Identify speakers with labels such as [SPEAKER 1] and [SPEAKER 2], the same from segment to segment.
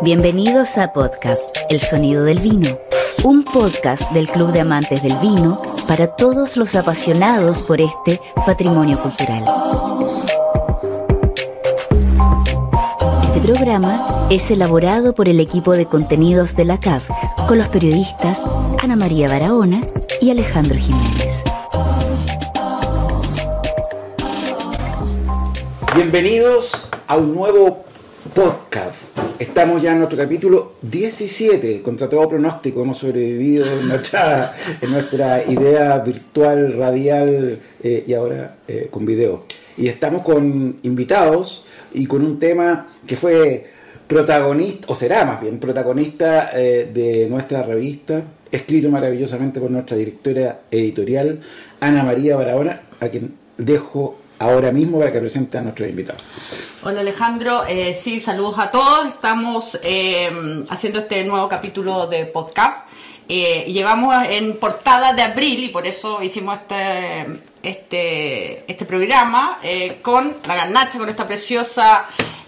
[SPEAKER 1] Bienvenidos a Podcast, El Sonido del Vino, un podcast del Club de Amantes del Vino para todos los apasionados por este patrimonio cultural. Este programa es elaborado por el equipo de contenidos de la CAV con los periodistas Ana María Barahona y Alejandro Jiménez.
[SPEAKER 2] Bienvenidos a un nuevo podcast. Estamos ya en nuestro capítulo 17. Contra todo pronóstico hemos sobrevivido en nuestra idea virtual, radial y ahora con video. Y estamos con invitados y con un tema que fue protagonista, o será más bien protagonista de nuestra revista, escrito maravillosamente por nuestra directora editorial, Ana María Barahona, a quien dejo ahora mismo para que presente a nuestros invitados.
[SPEAKER 3] Hola Alejandro, sí, saludos a todos. Estamos haciendo este nuevo capítulo de podcast. Llevamos en portada de abril y por eso hicimos este programa con la garnacha, con esta preciosa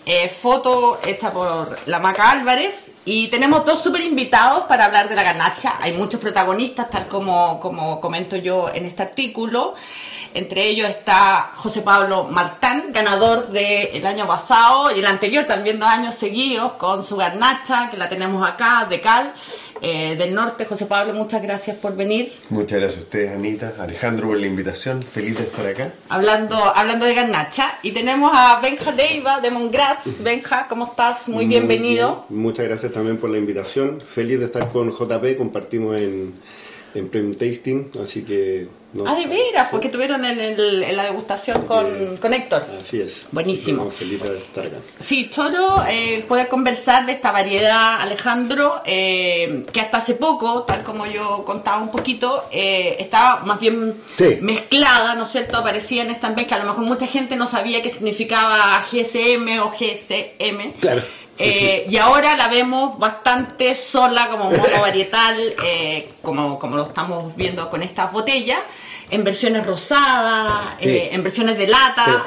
[SPEAKER 3] foto hecha por la Maca Álvarez. Y tenemos dos super invitados para hablar de la garnacha. Hay muchos protagonistas, tal como comento yo en este artículo. Entre ellos está José Pablo Martán, ganador del año pasado y el anterior, también 2 años seguidos, con su garnacha, que la tenemos acá, de Cal, del norte. José Pablo, muchas gracias por venir.
[SPEAKER 4] Muchas gracias a ustedes, Anita, Alejandro, por la invitación. Feliz de estar acá.
[SPEAKER 3] Hablando de garnacha. Y tenemos a Benja Leiva, de Montgras. Benja, ¿cómo estás? Muy bienvenido.
[SPEAKER 5] Bien. Muchas gracias también por la invitación. Feliz de estar con JP, compartimos en Premium Tasting, así que...
[SPEAKER 3] de veras, porque tuvieron en la degustación con Héctor.
[SPEAKER 5] Así es.
[SPEAKER 3] Buenísimo.
[SPEAKER 5] Estamos felices de estar acá.
[SPEAKER 3] Sí, choro poder conversar de esta variedad, Alejandro, que hasta hace poco, tal como yo contaba un poquito, estaba más bien mezclada, ¿no es cierto? Aparecía en esta mezcla, a lo mejor mucha gente no sabía qué significaba GSM o GCM.
[SPEAKER 2] Claro.
[SPEAKER 3] Y ahora la vemos bastante sola como monovarietal, como lo estamos viendo con estas botellas, en versiones rosadas, en versiones de lata.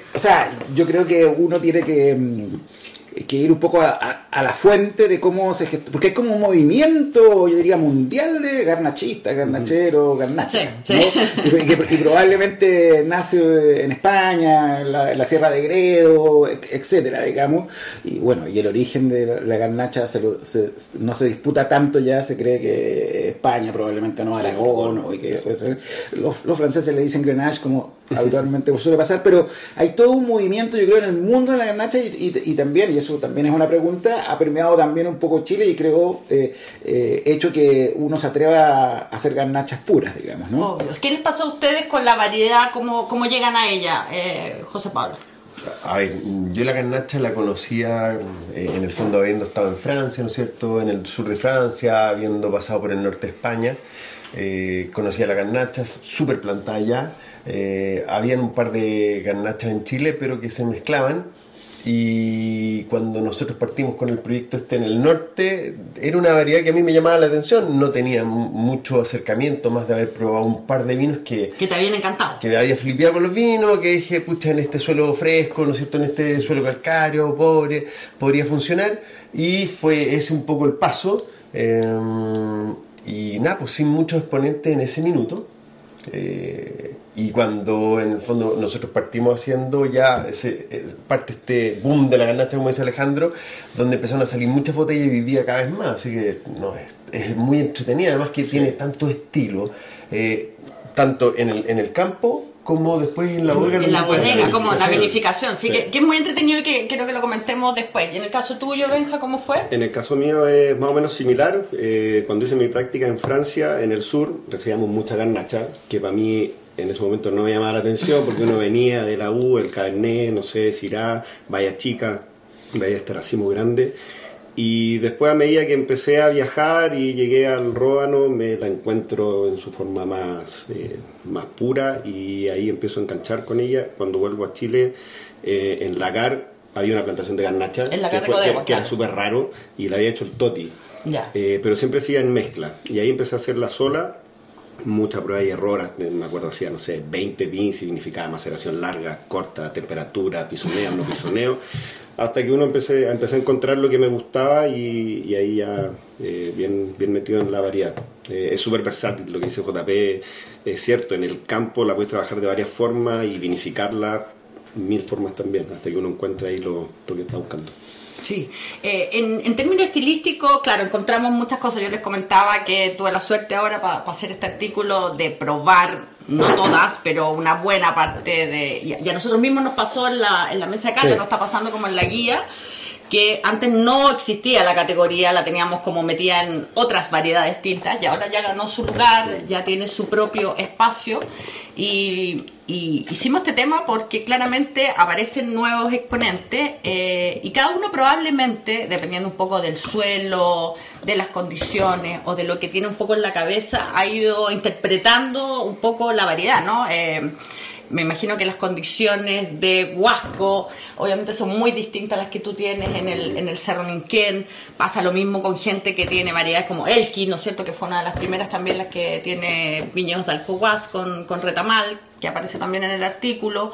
[SPEAKER 2] Yo creo que uno tiene que ir un poco a la fuente de cómo se gestiona, porque es como un movimiento, yo diría, mundial de garnachistas, garnacheros, garnachas,
[SPEAKER 3] sí.
[SPEAKER 2] ¿no? Y probablemente nace en España, en la Sierra de Gredo, etcétera, digamos, y bueno, y el origen de la garnacha no se disputa tanto ya, se cree que España, probablemente no Aragón, y que los franceses le dicen Grenache, como habitualmente suele pasar, pero hay todo un movimiento, yo creo, en el mundo de la garnacha y también, y eso también es una pregunta, ha permeado también un poco Chile y creo hecho que uno se atreva a hacer garnachas puras, digamos, ¿no?
[SPEAKER 3] Obvio. ¿Qué les pasó a ustedes con la variedad? ¿Cómo llegan a ella, José Pablo?
[SPEAKER 4] A ver, yo la garnacha la conocía en el fondo habiendo estado en Francia, ¿no es cierto? En el sur de Francia, habiendo pasado por el norte de España. Conocía la garnacha, súper plantada allá. Habían un par de garnachas en Chile, pero que se mezclaban. Y cuando nosotros partimos con el proyecto en el norte, era una variedad que a mí me llamaba la atención. No tenía mucho acercamiento, más de haber probado un par de vinos que
[SPEAKER 3] te habían encantado,
[SPEAKER 4] que me había flipeado con los vinos, que dije, pucha, en este suelo fresco, ¿no es cierto?, en este suelo calcáreo, pobre, podría funcionar. Y fue ese un poco el paso. Y nada, pues sin muchos exponentes en ese minuto. Y cuando en el fondo nosotros partimos haciendo ya parte este boom de la garnacha, como dice Alejandro, donde empezaron a salir muchas botellas y vivía cada vez más, así que no, es muy entretenida, además que tiene tanto estilo, tanto en el campo como después en la bodega.
[SPEAKER 3] En la bodega, como la vinificación, sí. Que es muy entretenido y que quiero que lo comentemos después. ¿Y en el caso tuyo, Benja, cómo fue?
[SPEAKER 5] En el caso mío es más o menos similar. Cuando hice mi práctica en Francia, en el sur, recibíamos mucha garnacha, que para mí en ese momento no me llamaba la atención, porque uno venía de la U, el Cabernet, no sé, Syrah, Bahía Chica, Bahía este racimo grande. Y después, a medida que empecé a viajar y llegué al Ródano, me la encuentro en su forma más pura, y ahí empiezo a enganchar con ella. Cuando vuelvo a Chile, en Lagar había una plantación de garnacha que era súper raro, y la había hecho el Toti.
[SPEAKER 3] Ya.
[SPEAKER 5] Pero siempre hacía en mezcla, y ahí empecé a hacerla sola. mucha prueba y error. Me acuerdo, hacía, no sé, 20 pins, significaba maceración larga, corta, temperatura, pisoneo, no pisoneo, hasta que uno empecé a encontrar lo que me gustaba y ahí ya bien metido en la variedad. Es súper versátil lo que dice JP, es cierto, en el campo la puedes trabajar de varias formas y vinificarla 1000 formas también, hasta que uno encuentra ahí lo que está buscando.
[SPEAKER 3] Sí, en términos estilísticos, claro, encontramos muchas cosas. Yo les comentaba que tuve la suerte ahora para hacer este artículo de probar, no todas, pero una buena parte de... Y a nosotros mismos nos pasó en la mesa de cata, nos está pasando como en la guía, que antes no existía la categoría, la teníamos como metida en otras variedades tintas, y ahora ya ganó su lugar, ya tiene su propio espacio, y hicimos este tema porque claramente aparecen nuevos exponentes, y cada uno probablemente, dependiendo un poco del suelo, de las condiciones o de lo que tiene un poco en la cabeza, ha ido interpretando un poco la variedad, ¿no? Me imagino que las condiciones de Huasco obviamente son muy distintas a las que tú tienes en el Cerro Ninquén. Pasa lo mismo con gente que tiene variedades como Elqui, ¿no es cierto? Que fue una de las primeras también las que tiene viñedos de Alcohuas con retamal, que aparece también en el artículo,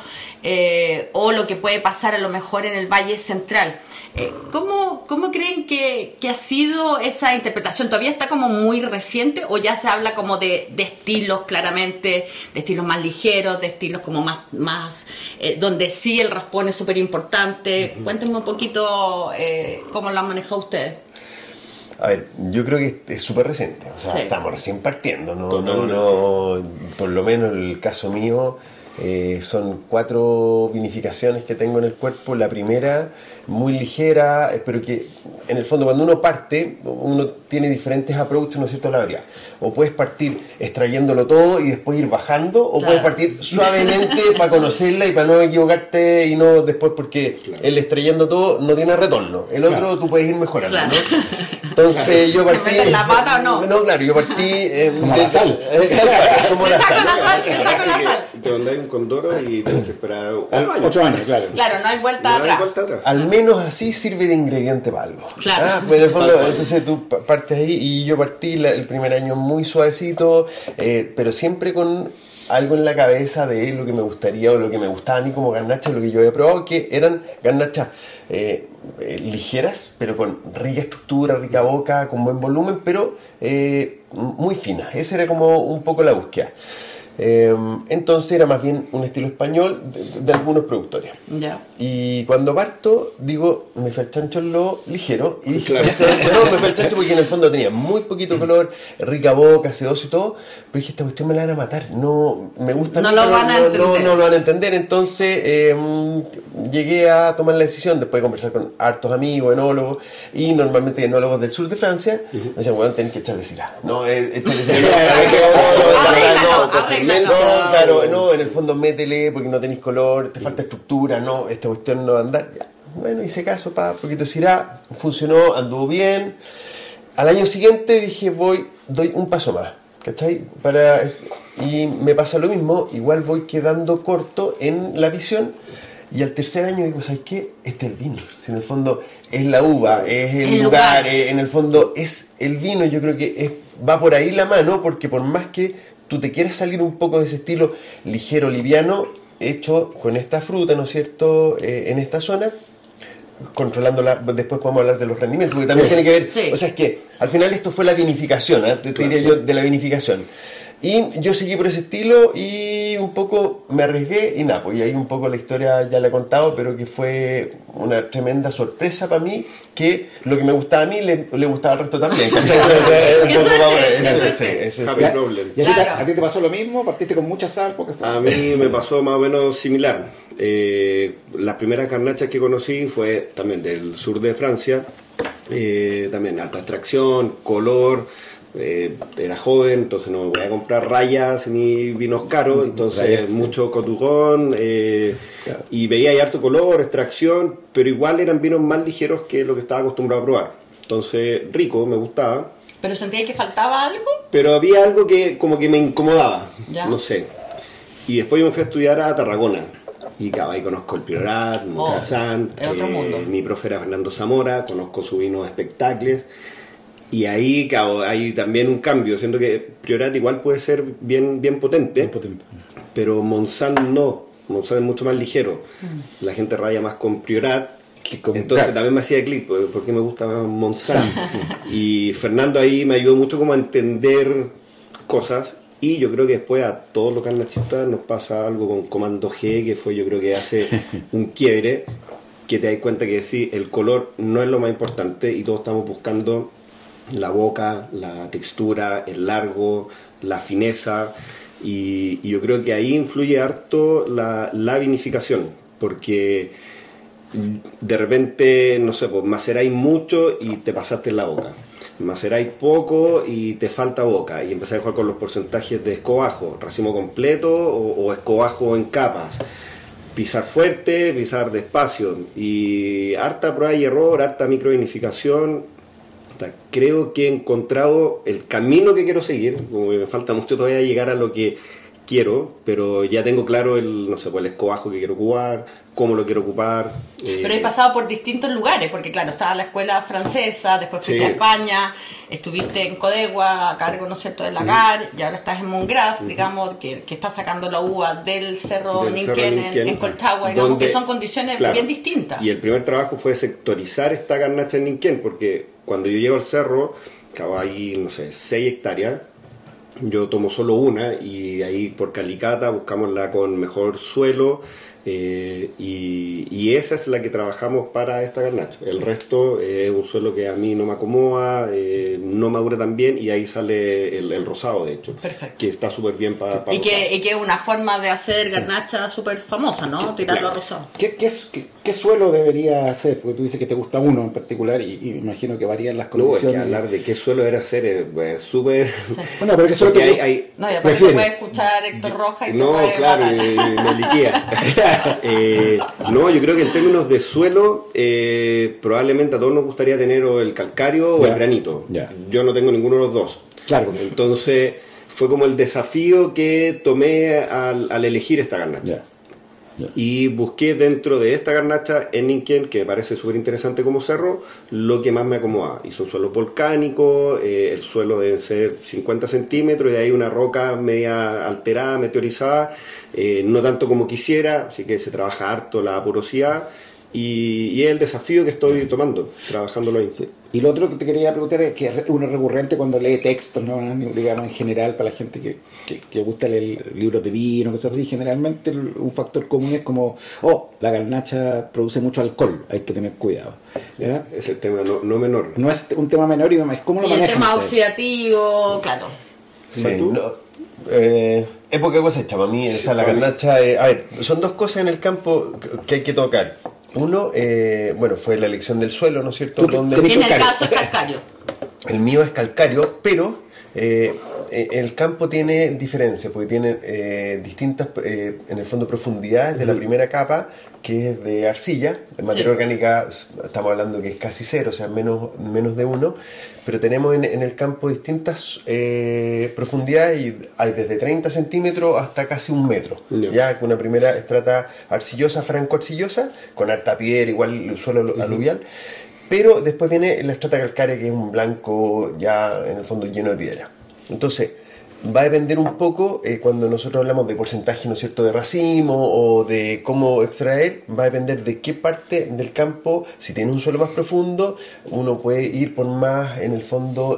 [SPEAKER 3] o lo que puede pasar a lo mejor en el Valle Central. ¿Cómo creen que ha sido esa interpretación? ¿Todavía está como muy reciente o ya se habla como de estilos claramente, de estilos más ligeros, de estilos como más donde sí el raspón es súper importante? Cuéntenme un poquito cómo lo han manejado ustedes.
[SPEAKER 4] A ver, yo creo que es súper reciente, o sea, estamos recién partiendo, no, por lo menos en el caso mío, son 4 vinificaciones que tengo en el cuerpo. La primera, muy ligera, pero que en el fondo cuando uno parte, uno tiene diferentes approaches, ¿no es cierto?, a la variedad. O puedes partir extrayéndolo todo y después ir bajando, o puedes partir suavemente para conocerla y para no equivocarte y no después, porque el extrayendo todo no tiene retorno. El otro tú puedes ir mejorando, ¿no? Entonces yo partí...
[SPEAKER 3] ¿Me la pata o no?
[SPEAKER 4] No, claro, yo partí...
[SPEAKER 2] como la sal.
[SPEAKER 4] Como la
[SPEAKER 3] sal.
[SPEAKER 5] Te mandáis un condoro y tienes que esperar
[SPEAKER 2] 8 años, claro.
[SPEAKER 3] Claro, no hay vuelta atrás.
[SPEAKER 4] Al menos así sirve de ingrediente para algo.
[SPEAKER 3] Claro.
[SPEAKER 4] Pues en el fondo, entonces tú partes ahí y yo partí el primer año muy suavecito, pero siempre con algo en la cabeza de lo que me gustaría o lo que me gustaba a mí como garnacha, lo que yo había probado, que eran garnachas ligeras, pero con rica estructura, rica boca, con buen volumen, pero muy finas. Esa era como un poco la búsqueda. Entonces era más bien un estilo español de algunos productores. Y cuando parto digo, me fue el chancho en lo ligero y dije, no, me fue el chancho porque en el fondo tenía muy poquito color, rica boca, sedoso y todo, pero dije, esta cuestión me la van a matar, no me gusta,
[SPEAKER 3] no lo van a entender.
[SPEAKER 4] No lo van a entender. Entonces llegué a tomar la decisión después de conversar con hartos amigos, enólogos y normalmente enólogos del sur de Francia. Me decían, bueno, tenés que echarle Syrah. No, echarle Syrah. No, claro, no, en el fondo métele porque no tenéis color, te falta estructura, no, esta cuestión no va a andar. Ya. Bueno, hice caso, poquito de Syrah, funcionó, anduvo bien. Al año siguiente dije, doy un paso más, ¿cachai? Y me pasa lo mismo, igual voy quedando corto en la visión. Y al tercer año digo, ¿sabes qué? Este es el vino. Si en el fondo es la uva, es el lugar, en el fondo es el vino. Yo creo que va por ahí la mano, porque por más que tú te quieres salir un poco de ese estilo ligero, liviano, hecho con esta fruta, ¿no es cierto?, en esta zona, controlándola, después podemos hablar de los rendimientos, porque también tiene que ver, o sea, es que al final esto fue la vinificación, te diría yo, de la vinificación. Y yo seguí por ese estilo y un poco me arriesgué y nada, pues y ahí un poco la historia ya la he contado, pero que fue una tremenda sorpresa para mí, que lo que me gustaba a mí le gustaba al resto también. ¿Cachai?
[SPEAKER 5] Happy problem.
[SPEAKER 2] ¿Y a ti te pasó lo mismo? ¿Partiste con mucha sal?
[SPEAKER 5] A mí me pasó más o menos similar. Las primeras garnachas que conocí fue también del sur de Francia, también alta extracción, color. Era joven, entonces no me voy a comprar rayas ni vinos caros, entonces mucho cotugón, y veía ahí harto color, extracción, pero igual eran vinos más ligeros que lo que estaba acostumbrado a probar. Entonces, rico, me gustaba.
[SPEAKER 3] ¿Pero sentía que faltaba algo?
[SPEAKER 5] Pero había algo que como que me incomodaba, no sé. Y después yo me fui a estudiar a Tarragona. Y claro, ahí conozco el Priorat, Montsant,
[SPEAKER 3] otro mundo.
[SPEAKER 5] Mi profe era Fernando Zamora, conozco su vino Espectacles. Y ahí, claro, hay también un cambio, siendo que Priorat igual puede ser bien potente, pero Monsanto no. Monsanto es mucho más ligero. La gente raya más con Priorat. Entonces también me hacía clic porque me gusta más Monsanto. Y Fernando ahí me ayudó mucho como a entender cosas. Y yo creo que después a todos los garnachistas nos pasa algo con Comando G, que fue, yo creo que hace un quiebre, que te das cuenta que sí, el color no es lo más importante y todos estamos buscando la boca, la textura, el largo, la fineza. Y yo creo que ahí influye harto la vinificación, porque de repente, no sé, pues maceráis mucho y te pasaste en la boca. Maceráis poco y te falta boca. Y empezáis a jugar con los porcentajes de escobajo, racimo completo o escobajo en capas. Pisar fuerte, pisar despacio. Y harta prueba y error, harta microvinificación. Creo que he encontrado el camino que quiero seguir. Como me falta mucho todavía llegar a lo que quiero, pero ya tengo claro el escobajo que quiero ocupar, cómo lo quiero ocupar.
[SPEAKER 3] Pero he pasado por distintos lugares, porque claro, estaba en la escuela francesa, después fuiste a España, estuviste en Codegua, a cargo, ¿no es cierto?, de Lagar, y ahora estás en Montgras, digamos, que está sacando la uva del Cerro Ninquén en Colchagua, digamos, que son condiciones bien distintas.
[SPEAKER 5] Y el primer trabajo fue sectorizar esta garnacha en Ninquén, porque cuando yo llego al cerro, hay, no sé, 6 hectáreas, yo tomo solo una y ahí por Calicata buscamos la con mejor suelo y esa es la que trabajamos para esta garnacha. El resto es un suelo que a mí no me acomoda, no madura tan bien y ahí sale el rosado, de hecho.
[SPEAKER 3] Perfecto.
[SPEAKER 5] Que está súper bien para
[SPEAKER 3] y que es una forma de hacer garnacha súper famosa, ¿no? Tirarlo a rosado.
[SPEAKER 2] ¿Qué suelo debería hacer? Porque tú dices que te gusta uno en particular y me imagino que varían las condiciones.
[SPEAKER 5] No, es que hablar de qué suelo era hacer es súper...
[SPEAKER 2] Sí. Bueno, pero que suelo que
[SPEAKER 3] hay... No, y aparte te puede escuchar Héctor Rojas y te puede matar.
[SPEAKER 5] Y me liquea. No, yo creo que en términos de suelo, probablemente a todos nos gustaría tener o el calcáreo o el granito. Yo no tengo ninguno de los dos.
[SPEAKER 2] Claro.
[SPEAKER 5] Entonces fue como el desafío que tomé al elegir esta garnacha. Y busqué dentro de esta garnacha en Ninquén, que me parece súper interesante como cerro, lo que más me acomoda. Y son suelos volcánicos, el suelo debe ser 50 centímetros y hay una roca media alterada, meteorizada, no tanto como quisiera, así que se trabaja harto la porosidad y es el desafío que estoy tomando, trabajándolo ahí.
[SPEAKER 2] Sí. Y lo otro que te quería preguntar es que uno es recurrente cuando lee textos, ¿no? Digamos en general, para la gente que gusta leer libros de vino, cosas así, generalmente un factor común es como, la garnacha produce mucho alcohol, hay que tener cuidado. ¿Ya?
[SPEAKER 5] Es el tema no menor.
[SPEAKER 2] No es un tema menor y es cómo lo manejan.
[SPEAKER 3] Y el tema oxidativo, claro.
[SPEAKER 4] Sí, época de cosecha, para mí, la garnacha, a ver, son dos cosas en el campo que hay que tocar. Uno, fue la elección del suelo, ¿no es cierto?
[SPEAKER 3] En el caso es calcario.
[SPEAKER 4] El mío es calcario, pero el campo tiene diferencias, porque tiene distintas, en el fondo, profundidades de la primera capa, que es de arcilla, de materia orgánica, estamos hablando que es casi cero, o sea, menos de 1, pero tenemos en el campo distintas profundidades y hay desde 30 centímetros hasta casi 1 metro, ya con una primera estrata arcillosa, franco-arcillosa, con harta piedra, igual el suelo aluvial, pero después viene la estrata calcárea, que es un blanco ya en el fondo lleno de piedra. Entonces, va a depender un poco, cuando nosotros hablamos de porcentaje, ¿no es cierto?, de racimo o de cómo extraer, va a depender de qué parte del campo. Si tiene un suelo más profundo, uno puede ir por más, en el fondo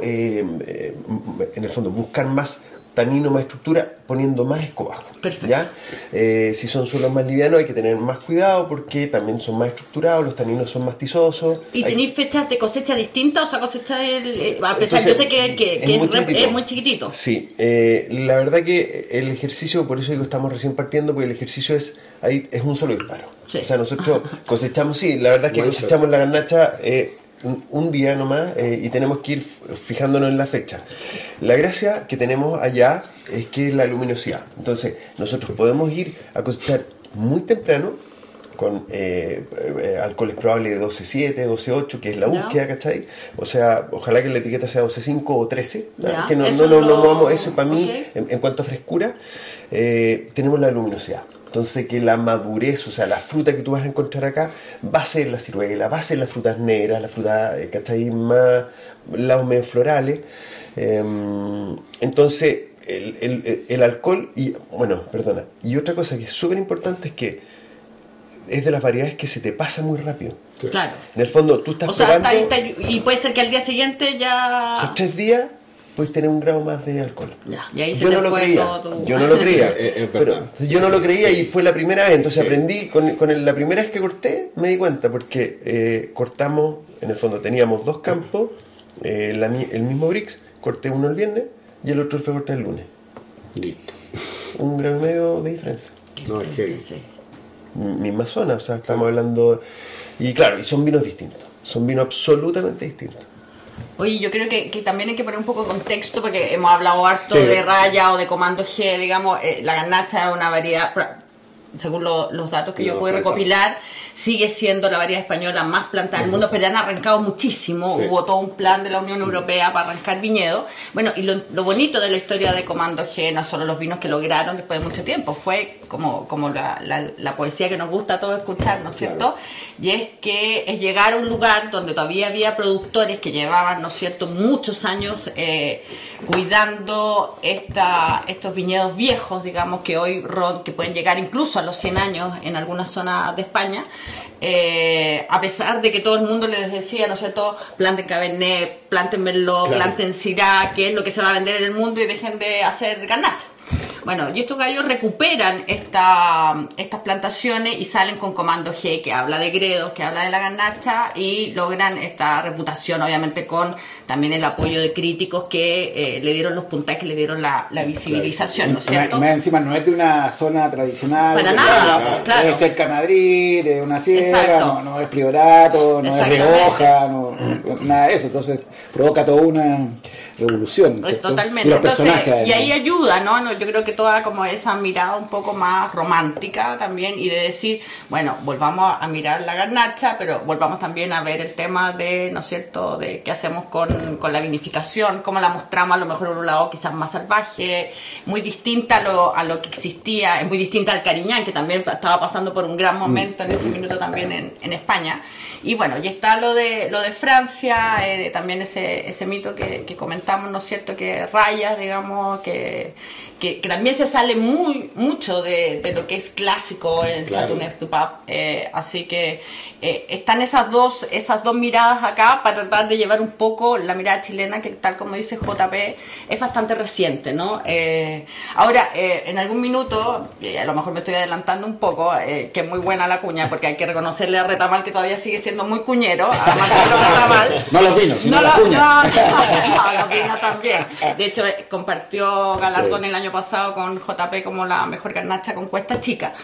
[SPEAKER 4] buscar más tanino, más estructura, poniendo más escobajo.
[SPEAKER 3] Perfecto.
[SPEAKER 4] ¿Ya? Si son suelos más livianos hay que tener más cuidado porque también son más estructurados, los taninos son más tizosos.
[SPEAKER 3] ¿Y tenéis fechas de cosecha distintas? O sea, cosecha a pesar, yo sé que es muy chiquitito.
[SPEAKER 4] Sí, la verdad que el ejercicio, por eso digo estamos recién partiendo, porque el ejercicio es un solo disparo. Sí. O sea, nosotros cosechamos, la verdad es que cosechamos la garnacha un día nomás y tenemos que ir fijándonos en la fecha. La gracia que tenemos allá es que es la luminosidad. Entonces, nosotros podemos ir a cosechar muy temprano con alcoholes probables de 12.7, 12.8, que es la búsqueda, ¿cachai? O sea, ojalá que la etiqueta sea 12.5 o 13, que no vamos, eso para mí, en cuanto a frescura, tenemos la luminosidad. Entonces que la madurez, o sea, la fruta que tú vas a encontrar acá va a ser la ciruela, va a ser las frutas negras, las frutas, ¿cachai? Más lados medio florales. Entonces el alcohol y otra cosa que es súper importante es que es de las variedades que se te pasa muy rápido.
[SPEAKER 3] Claro.
[SPEAKER 4] En el fondo tú estás
[SPEAKER 3] probando, y puede ser que al día siguiente ya...
[SPEAKER 4] O sea, 3 días puedes tener un grado más de alcohol.
[SPEAKER 3] Ya, y ahí se te fue todo tu...
[SPEAKER 4] Yo no lo creía. Yo no lo creía y fue la primera vez. Entonces aprendí, la primera vez que corté me di cuenta, porque cortamos, en el fondo teníamos 2 campos, el mismo Brix, corté uno el viernes y el otro fue corté el lunes.
[SPEAKER 5] Listo.
[SPEAKER 4] 1,5 grados de diferencia.
[SPEAKER 5] No, es heavy.
[SPEAKER 3] Sí.
[SPEAKER 4] Misma zona, o sea, estamos hablando... Y claro, y son vinos distintos. Son vinos absolutamente distintos.
[SPEAKER 3] Oye, yo creo que también hay que poner un poco de contexto, porque hemos hablado harto de raya o de comando G, digamos. La garnacha es una variedad, según los datos que yo pude recopilar, sigue siendo la variedad española más plantada del mundo, pero han arrancado muchísimo. Hubo todo un plan de la Unión Europea para arrancar viñedos. Bueno, y lo bonito de la historia de Comando G, no solo los vinos que lograron después de mucho tiempo, fue como la poesía que nos gusta a todos escuchar, ¿no es cierto? Y es que es llegar a un lugar donde todavía había productores que llevaban, ¿no es cierto?, muchos años cuidando estos viñedos viejos, digamos, que hoy que pueden llegar incluso a los 100 años en algunas zonas de España, a pesar de que todo el mundo les decía, ¿no es cierto?, planten Cabernet, planten Merlot, planten Syrah, que es lo que se va a vender en el mundo, y dejen de hacer garnacha. Bueno, y estos gallos recuperan estas plantaciones y salen con Comando G, que habla de gredos, que habla de la garnacha, y logran esta reputación, obviamente con también el apoyo de críticos que le dieron los puntajes, le dieron la visibilización, ¿no es cierto?
[SPEAKER 2] Más encima no es de una zona tradicional.
[SPEAKER 3] Para nada, claro.
[SPEAKER 2] Es cerca a Madrid, de una sierra, no es Priorato, no es Rioja, nada de eso. Entonces provoca toda una revolución, ¿cierto?
[SPEAKER 3] Totalmente.
[SPEAKER 2] Y los personajes,
[SPEAKER 3] entonces, y ahí ayuda, ¿no? Yo creo que toda como esa mirada un poco más romántica también, y de decir, bueno, volvamos a mirar la garnacha, pero volvamos también a ver el tema de, ¿no es cierto?, de qué hacemos con la vinificación, cómo la mostramos, a lo mejor en un lado quizás más salvaje, muy distinta a lo que existía, es muy distinta al Cariñán, que también estaba pasando por un gran momento en ese minuto también en España. Y bueno, y está lo de Francia, también ese mito que comentamos, ¿no es cierto?, que rayas, digamos, que también se sale mucho de lo que es clásico en Châteauneuf-du-Pape, así que están esas dos miradas acá para tratar de llevar un poco la mirada chilena, que tal como dice JP, es bastante reciente, ¿no? Ahora, en algún minuto, a lo mejor me estoy adelantando un poco, que es muy buena la cuña, porque hay que reconocerle a Retamal que todavía sigue siendo muy cuñero, a Marcelo Retamal.
[SPEAKER 2] No los vinos, sino la cuña.
[SPEAKER 3] No, los vinos también. De hecho, compartió galardón el año pasado con JP como la mejor garnacha con Cuesta Chica.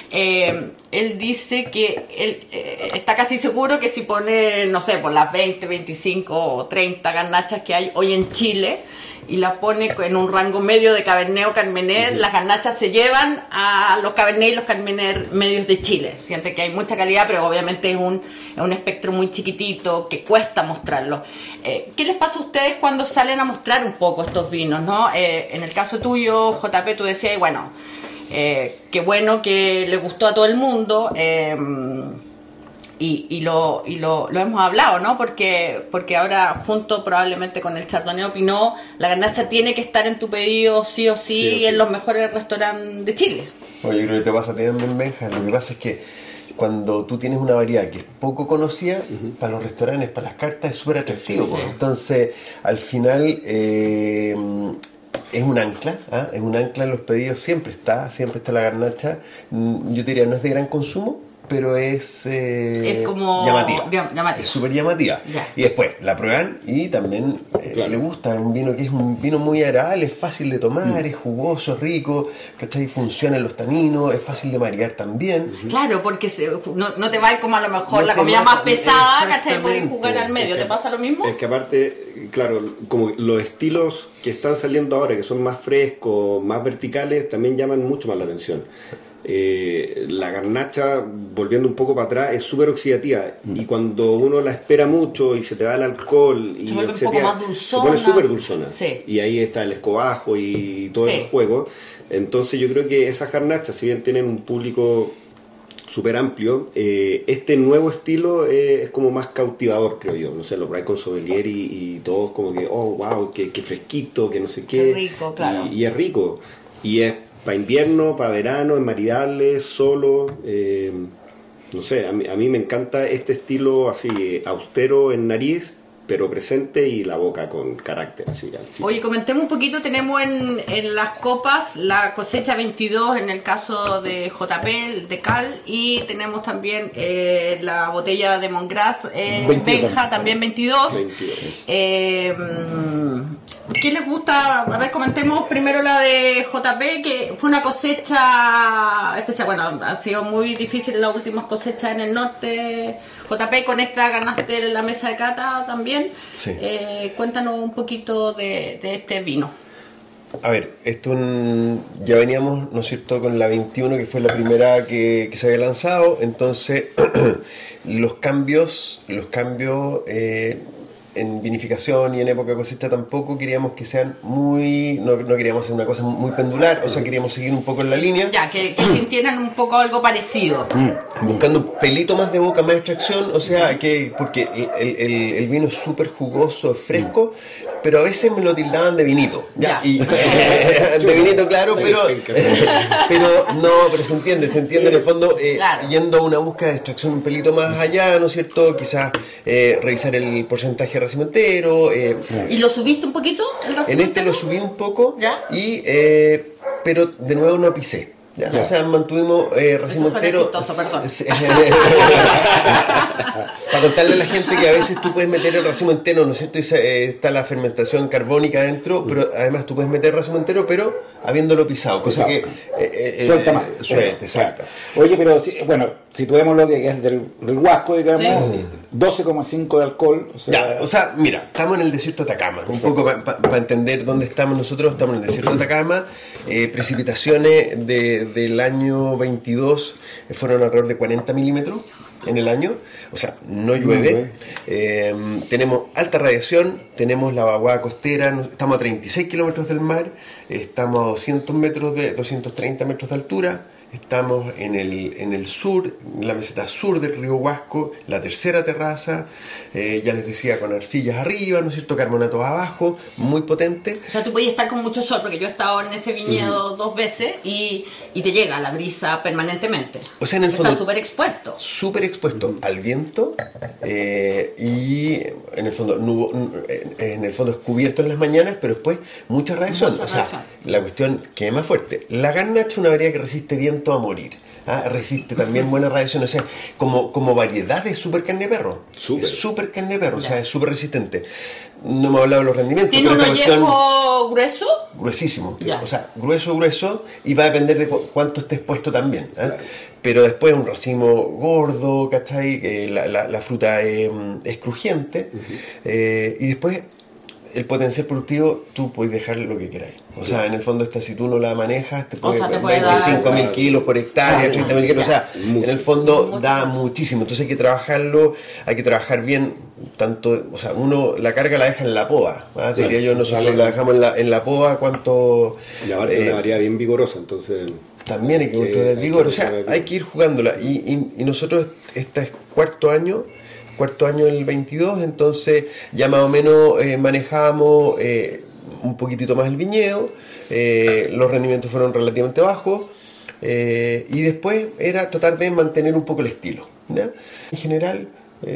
[SPEAKER 3] Él dice que él está casi seguro que si pone, no sé, por las 20, 25 o 30 garnachas que hay hoy en Chile, y las pone en un rango medio de Cabernet o Carmener, las garnachas se llevan a los Cabernet y los Carmener medios de Chile. Siente que hay mucha calidad, pero obviamente es un espectro muy chiquitito que cuesta mostrarlo. ¿Qué les pasa a ustedes cuando salen a mostrar un poco estos vinos, no? En el caso tuyo, JP, tú decías, bueno, qué bueno que le gustó a todo el mundo, y lo hemos hablado, ¿no? Porque ahora, junto probablemente con el Chardonnay o Pinot, la garnacha tiene que estar en tu pedido sí o sí en los mejores restaurantes de Chile.
[SPEAKER 4] Oye, yo creo que te pasa también, Benja. Lo que pasa es que cuando tú tienes una variedad que es poco conocida, para los restaurantes, para las cartas, es súper atractivo. Sí. Entonces, al final, es un ancla, es un ancla en los pedidos, siempre está la garnacha. Yo te diría, no es de gran consumo, pero es
[SPEAKER 3] como llamativa.
[SPEAKER 4] Es súper llamativa.
[SPEAKER 3] Ya.
[SPEAKER 4] Y después la prueban y también le gusta. Un vino que es un vino muy agradable, es fácil de tomar, es jugoso, rico, ¿cachai? Funciona en los taninos, es fácil de marear también.
[SPEAKER 3] Claro, porque no te va a ir como a lo mejor la comida más pesada, ¿cachai? Puedes jugar al medio. ¿Te pasa lo mismo?
[SPEAKER 5] Es que aparte, claro, como los estilos que están saliendo ahora, que son más frescos, más verticales, también llaman mucho más la atención. La garnacha, volviendo un poco para atrás, es súper oxidativa y cuando uno la espera mucho y se te va el alcohol y
[SPEAKER 3] se vuelve un poco más dulzona.
[SPEAKER 5] se pone súper dulzona.
[SPEAKER 3] Sí.
[SPEAKER 5] Y ahí está el escobajo y todo el juego. Entonces yo creo que esas garnachas, si bien tienen un público súper amplio, este nuevo estilo es como más cautivador, creo yo. No sé, lo probáis con sommelier y todos como que, oh, wow, qué fresquito, que no sé qué.
[SPEAKER 3] Qué rico, claro.
[SPEAKER 5] Y es rico. Y es para invierno, para verano, es maridable, solo. No sé, a mí me encanta este estilo así, austero en nariz, pero presente, y la boca con carácter así.
[SPEAKER 3] Oye, comentemos un poquito, tenemos en las copas la cosecha 22 en el caso de JP, el de Cal, y tenemos también la botella de Montgras, Benja, también 22. ¿Qué les gusta? A ver, comentemos primero la de JP, que fue una cosecha especial. Bueno, ha sido muy difícil las últimas cosechas en el norte. JP, con esta ganaste la mesa de cata también.
[SPEAKER 4] Sí.
[SPEAKER 3] Cuéntanos un poquito de este vino.
[SPEAKER 4] A ver, ya veníamos, ¿no es cierto?, con la 21, que fue la primera que se había lanzado. Entonces, los cambios en vinificación y en época de cosecha tampoco queríamos que sean muy... No queríamos hacer una cosa muy pendular, o sea, queríamos seguir un poco en la línea.
[SPEAKER 3] Ya, que sintieran un poco algo parecido.
[SPEAKER 4] Buscando un pelito más de boca, más extracción, o sea, porque el vino es súper jugoso, es fresco, pero a veces me lo tildaban de vinito. Ya. Y, de vinito, claro, pero se entiende sí. En el fondo, claro. Yendo a una búsqueda de extracción un pelito más allá, ¿no es cierto? Quizás revisar el porcentaje de racimo entero.
[SPEAKER 3] ¿Y lo subiste un poquito el racimo
[SPEAKER 4] en este entero? Lo subí un poco,
[SPEAKER 3] ¿ya?
[SPEAKER 4] Pero de nuevo no pisé. Ya. O sea, mantuvimos racimo entero. Para contarle a la gente que a veces tú puedes meter el racimo entero, ¿no es cierto? Está la fermentación carbónica adentro, pero además tú puedes meter el racimo entero, pero habiéndolo pisado, cosa que
[SPEAKER 2] suelta más.
[SPEAKER 4] Exacto.
[SPEAKER 2] Oye, pero si tuvimos lo que es del huasco, digamos, sí. 12,5 de alcohol.
[SPEAKER 4] O sea, mira, estamos en el desierto de Atacama. Un poco para entender dónde estamos nosotros, estamos en el desierto de Atacama. Precipitaciones del año 22 fueron alrededor de 40 milímetros en el año, o sea, no llueve. Tenemos alta radiación, tenemos la vaguada costera, estamos a 36 kilómetros del mar, estamos a 230 metros de altura. Estamos en el sur, en la meseta sur del río Huasco, la tercera terraza, ya les decía, con arcillas arriba, ¿no es cierto?, carbonatos abajo, muy potente.
[SPEAKER 3] O sea, tú podías estar con mucho sol, porque yo he estado en ese viñedo 2 veces y te llega la brisa permanentemente.
[SPEAKER 4] O sea, en el fondo...
[SPEAKER 3] Estás súper expuesto.
[SPEAKER 4] Súper expuesto al viento y en el fondo es cubierto en las mañanas, pero después mucha radiación. La cuestión que es más fuerte. La garnacha es una variedad que resiste viento a morir. Resiste también buena radiación, o sea, como variedad de super carne de perro. Super carne de perro, o sea, es súper resistente. No hemos hablado de los rendimientos.
[SPEAKER 3] ¿Tiene un ollejo grueso?
[SPEAKER 4] Gruesísimo, o sea, grueso, y va a depender de cuánto esté expuesto también. Claro. Pero después un racimo gordo, ¿cachai? La fruta es crujiente, y después el potencial productivo tú puedes dejar lo que queráis. O sea, en el fondo si tú no la manejas, te puede 25.000 kilos por hectárea, 30.000 kilos, o sea, en el fondo da muchísimo. Entonces hay que trabajarlo, hay que trabajar bien, tanto, o sea, uno la carga la deja en la poda, diría yo, nosotros la dejamos en la poda, cuánto...
[SPEAKER 5] Y aparte una variedad bien vigorosa, entonces...
[SPEAKER 4] También hay que controlar el vigor, o sea, hay que ir jugándola, y nosotros, este es cuarto año del 22, entonces ya más o menos manejamos un poquitito más el viñedo, los rendimientos fueron relativamente bajos, y después era tratar de mantener un poco el estilo, ¿ya? En general,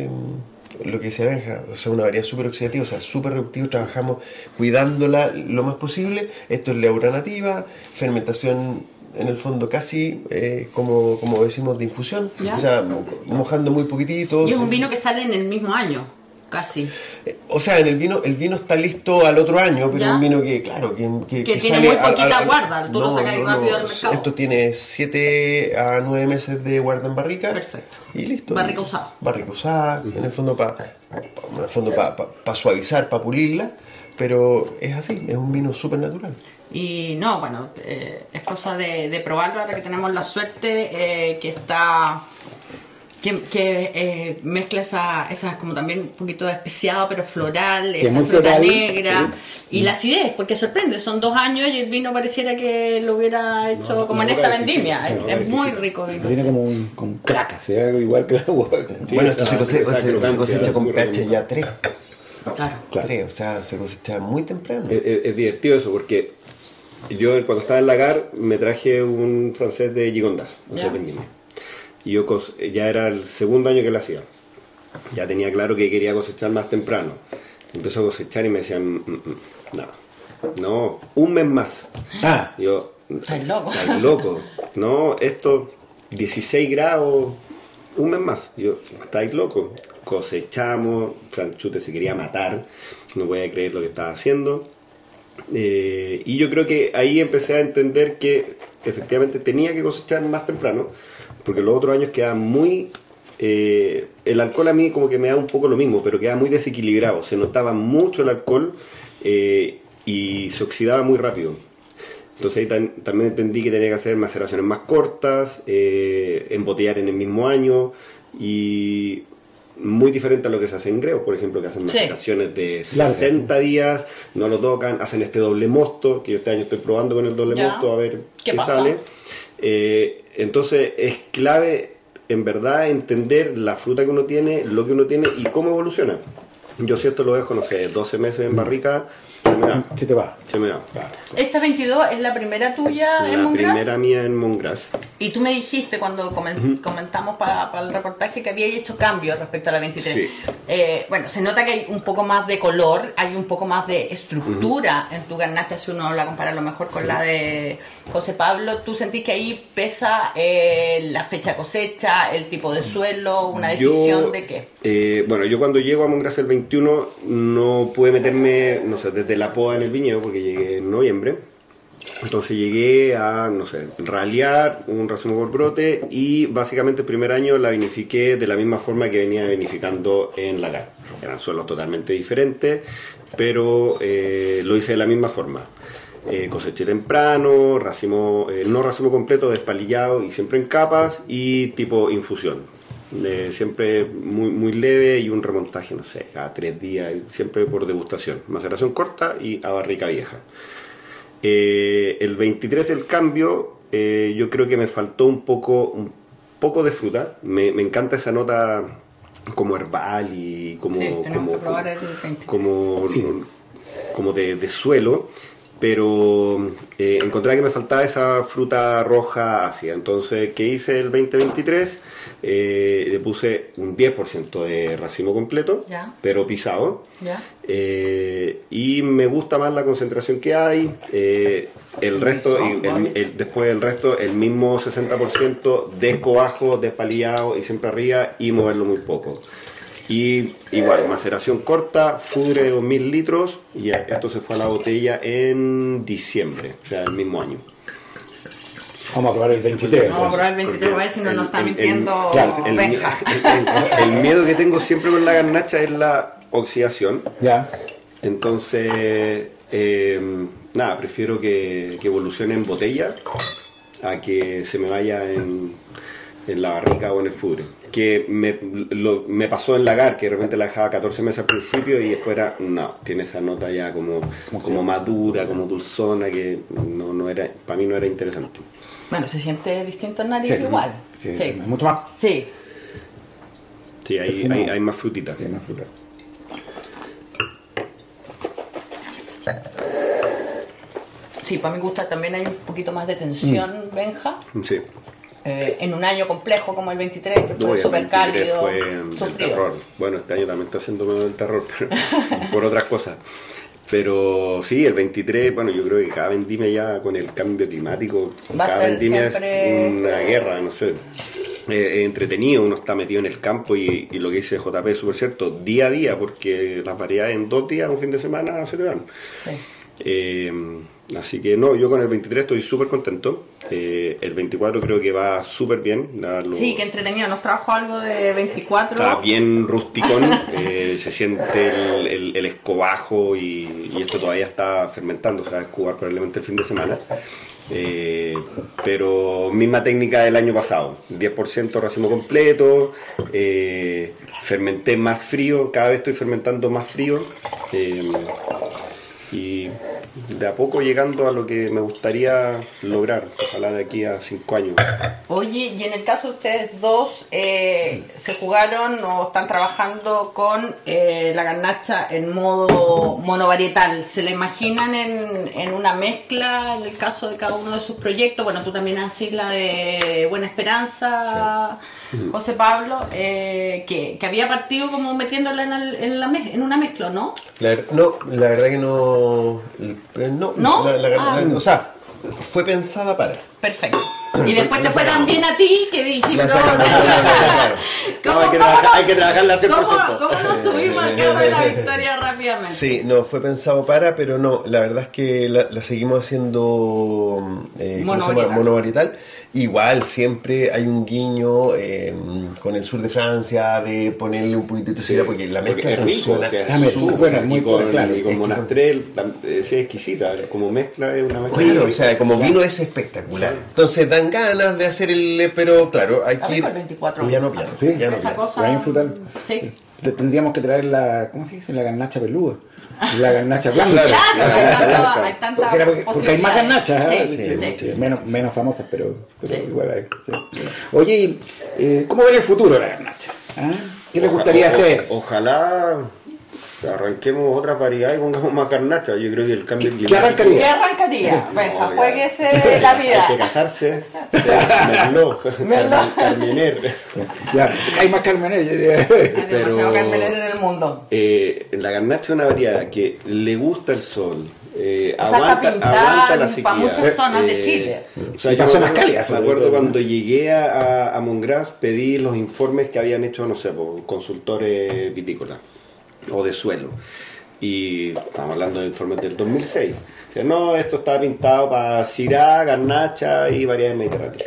[SPEAKER 4] lo que se aranja, o sea, una variedad súper oxidativa, o sea, súper reductivo, trabajamos cuidándola lo más posible. Esto es levadura nativa, fermentación en el fondo casi como decimos de infusión, ¿ya? O sea, mojando muy poquitito.
[SPEAKER 3] Y es un vino que sale en el mismo año, casi.
[SPEAKER 4] O sea, el vino está listo al otro año, pero es un vino que, claro, que
[SPEAKER 3] tiene
[SPEAKER 4] sale
[SPEAKER 3] muy poquita guarda, tú lo sacas rápido al mercado.
[SPEAKER 4] Esto tiene 7 a 9 meses de guarda en barrica.
[SPEAKER 3] Perfecto.
[SPEAKER 4] Y listo.
[SPEAKER 3] Barrica usada.
[SPEAKER 4] Barrica usada, en el fondo para suavizar, para pulirla, pero es así, es un vino súper natural.
[SPEAKER 3] Y no, bueno, es cosa de probarlo ahora que tenemos la suerte que está... Que mezcla esa como también un poquito especiado pero floral,
[SPEAKER 2] sí,
[SPEAKER 3] esa fruta
[SPEAKER 2] floral,
[SPEAKER 3] negra
[SPEAKER 2] sí.
[SPEAKER 3] Y la acidez, porque sorprende, son 2 años y el vino pareciera que lo hubiera hecho como en esta vendimia, es muy rico el vino.
[SPEAKER 2] Tiene como un crack, se ve igual que la uva.
[SPEAKER 4] Bueno, esto se cosecha con pH ya 3.
[SPEAKER 3] Claro.
[SPEAKER 4] 3, o sea, se cosecha muy temprano.
[SPEAKER 5] Es divertido eso, porque yo cuando estaba en Lagar me traje un francés de Gigondas, o sea, vendimia. Y yo ya era el segundo año que lo hacía. Ya tenía claro que quería cosechar más temprano. Empezó a cosechar y me decían, no, un mes más. Yo,
[SPEAKER 3] ¿estás loco?
[SPEAKER 5] ¿Estás loco? No, esto, 16 grados, un mes más. Yo, ¿estáis loco? Cosechamos, Franchute se quería matar, no podía creer lo que estaba haciendo. Y yo creo que ahí empecé a entender que efectivamente tenía que cosechar más temprano, porque los otros años quedaba muy... el alcohol a mí como que me da un poco lo mismo, pero quedaba muy desequilibrado, se notaba mucho el alcohol y se oxidaba muy rápido. Entonces ahí también entendí que tenía que hacer maceraciones más cortas, embotellar en el mismo año, y muy diferente a lo que se hace en Greos, por ejemplo, que hacen maceraciones de 60 días, no lo tocan, hacen este doble mosto, que yo este año estoy probando con el doble mosto a ver qué sale. Entonces es clave en verdad entender la fruta que uno tiene, lo que uno tiene y cómo evoluciona. Yo si esto lo dejo, no sé, 12 meses en barrica,
[SPEAKER 2] se te va.
[SPEAKER 5] Se me va.
[SPEAKER 3] ¿Esta 22 es la primera tuya en Montgras?
[SPEAKER 5] La primera mía en Montgras.
[SPEAKER 3] Y tú me dijiste cuando comentamos para el reportaje que había hecho cambios respecto a la 23.
[SPEAKER 5] Sí.
[SPEAKER 3] Bueno, se nota que hay un poco más de color, hay un poco más de estructura en tu garnacha, si uno la compara a lo mejor con la de José Pablo. ¿Tú sentís que ahí pesa la fecha cosecha, el tipo de suelo, una decisión de qué?
[SPEAKER 5] Bueno, yo cuando llego a Montgras el 21 no pude meterme, no sé, desde la poda en el viñedo porque llegué en noviembre. Entonces llegué a, no sé, ralear un racimo por brote y básicamente el primer año la vinifiqué de la misma forma que venía vinificando en Lagar. Eran suelos totalmente diferentes, pero lo hice de la misma forma. Coseché temprano, racimo, no racimo completo, despalillado y siempre en capas y tipo infusión. Siempre muy leve y un remontaje, no sé, cada 3 días, siempre por degustación. Maceración corta y a barrica vieja. El 23 el cambio, yo creo que me faltó un poco de fruta. Me encanta esa nota como herbal y como de suelo, pero encontré que me faltaba esa fruta roja ácida. Entonces, ¿qué hice el 2023? Le puse un 10% de racimo completo, pero pisado. Y me gusta más la concentración que hay. El resto, después del resto, el mismo 60% descoajo, despalillado y siempre arriba y moverlo muy poco. Y igual, maceración corta, fudre de 2000 litros y esto se fue a la botella en diciembre, o sea, el mismo año.
[SPEAKER 2] Vamos a probar el 23.
[SPEAKER 3] Vamos a probar el 23 a ver si no nos está mintiendo Benja.
[SPEAKER 5] El miedo que tengo siempre con la garnacha es la oxidación. Entonces, nada, prefiero que evolucione en botella a que se me vaya en la barrica o en el fudre. Que me pasó en Lagar, que de repente la dejaba 14 meses al principio y después era, tiene esa nota ya como madura, como dulzona, que no era, para mí no era interesante.
[SPEAKER 3] Bueno, se siente distinto en nariz igual.
[SPEAKER 2] Sí. Mucho más.
[SPEAKER 3] Sí.
[SPEAKER 5] Sí, hay más frutitas.
[SPEAKER 2] Sí, más fruta.
[SPEAKER 3] Sí, para mi gusto también hay un poquito más de tensión, Benja.
[SPEAKER 5] Sí.
[SPEAKER 3] En un año complejo como el 23, que fue súper cálido,
[SPEAKER 5] fue el terror. Bueno, este año también está haciendo menos el terror, pero por otras cosas. Pero sí, el 23, bueno, yo creo que cada vendimia ya con el cambio climático, cada vendimia siempre... es una guerra, no sé. Entretenido, uno está metido en el campo y lo que dice JP es súper cierto, día a día, porque las variedades en 2 días, un fin de semana, se te dan. Sí. Así que no, yo con el 23 estoy súper contento. El 24 creo que va súper bien.
[SPEAKER 3] Sí, qué entretenido. ¿Nos trajo algo de 24?
[SPEAKER 5] Está bien rusticón, se siente el escobajo y esto todavía está fermentando, se va a escubar probablemente el fin de semana. Pero misma técnica del año pasado, 10% racimo completo, fermenté más frío, cada vez estoy fermentando más frío. Y de a poco llegando a lo que me gustaría lograr, ojalá de aquí a 5 años.
[SPEAKER 3] Oye, y en el caso de ustedes dos, ¿se jugaron o están trabajando con la garnacha en modo monovarietal? ¿Se la imaginan en una mezcla en el caso de cada uno de sus proyectos? Bueno, tú también haces la de Buena Esperanza, sí. José Pablo, que había partido como metiéndola en una mezcla, ¿no?
[SPEAKER 4] La verdad que no.
[SPEAKER 3] ¿No?
[SPEAKER 4] O sea, fue pensada para.
[SPEAKER 3] Perfecto. Y después te fue tan bien a ti que dijiste,
[SPEAKER 5] hay que trabajarla 100%.
[SPEAKER 3] ¿Cómo nos subimos al carro de la victoria rápidamente?
[SPEAKER 4] Sí, no, fue pensado para, pero no, la verdad es que la seguimos haciendo monovarietal. Igual siempre hay un guiño con el sur de Francia de ponerle un poquitito de sidra, porque la mezcla funciona
[SPEAKER 5] muy claro. Y con Monastrell es exquisita, como mezcla es una mezcla.
[SPEAKER 4] Claro, o sea, como vino es espectacular. Entonces dan ganas de hacer pero claro, hay que ir.
[SPEAKER 3] El 24
[SPEAKER 4] piano.
[SPEAKER 3] Esa cosa.
[SPEAKER 2] Sí. Tendríamos que traer ¿cómo se dice? La garnacha peluda. La garnacha blanca.
[SPEAKER 3] Claro, hay tantas
[SPEAKER 2] porque hay más garnachas,
[SPEAKER 3] sí.
[SPEAKER 2] Menos famosas, pero
[SPEAKER 3] sí.
[SPEAKER 2] Igual hay. Sí. Oye, ¿cómo ven el futuro de la garnacha? ¿Qué les gustaría hacer?
[SPEAKER 5] Ojalá arranquemos otras variedades y pongamos más garnacha. Yo creo que el cambio climático.
[SPEAKER 3] ¿Qué arrancaría? Venga, jueguese la vida.
[SPEAKER 5] Hay que casarse. Carmener.
[SPEAKER 2] Ya, hay más Carmener.
[SPEAKER 3] Hay demasiado Carmener en el mundo.
[SPEAKER 5] La garnacha es una variedad que le gusta el sol.
[SPEAKER 3] Aguanta
[SPEAKER 5] la sequía.
[SPEAKER 3] Para muchas zonas de Chile.
[SPEAKER 5] O sea, yo
[SPEAKER 2] zonas cálidas.
[SPEAKER 5] Me acuerdo cuando llegué a Mongras, pedí los informes que habían hecho, no sé, por consultores vitícolas o de suelo. Y estamos hablando de informes del 2006. O sea, no, esto está pintado para Syrah, garnacha y variedades mediterráneas.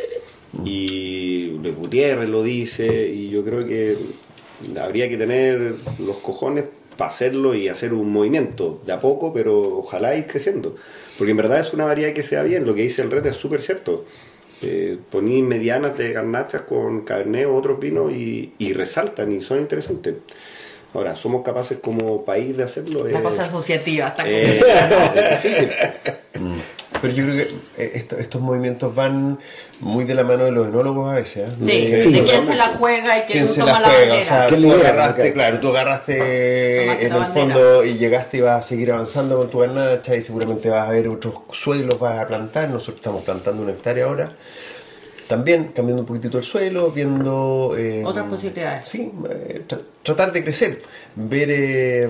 [SPEAKER 5] Y Luis Gutiérrez lo dice, y yo creo que habría que tener los cojones para hacerlo y hacer un movimiento de a poco, pero ojalá ir creciendo, porque en verdad es una variedad que se da bien. Lo que dice el Red es súper cierto. Poní medianas de garnachas con cabernet o otros vinos y resaltan y son interesantes. Ahora, ¿somos capaces como país de hacerlo?
[SPEAKER 3] La cosa asociativa está
[SPEAKER 5] es difícil.
[SPEAKER 4] Pero yo creo que estos movimientos van muy de la mano de los enólogos a veces.
[SPEAKER 3] Sí, de quién se la juega y quién toma la bandera.
[SPEAKER 4] O sea, tú agarraste en el fondo y llegaste y vas a seguir avanzando con tu garnacha y seguramente vas a ver otros suelos, vas a plantar. Nosotros estamos plantando 1 hectárea ahora. También cambiando un poquitito el suelo, viendo
[SPEAKER 3] otras posibilidades.
[SPEAKER 4] Sí, tratar de crecer, ver.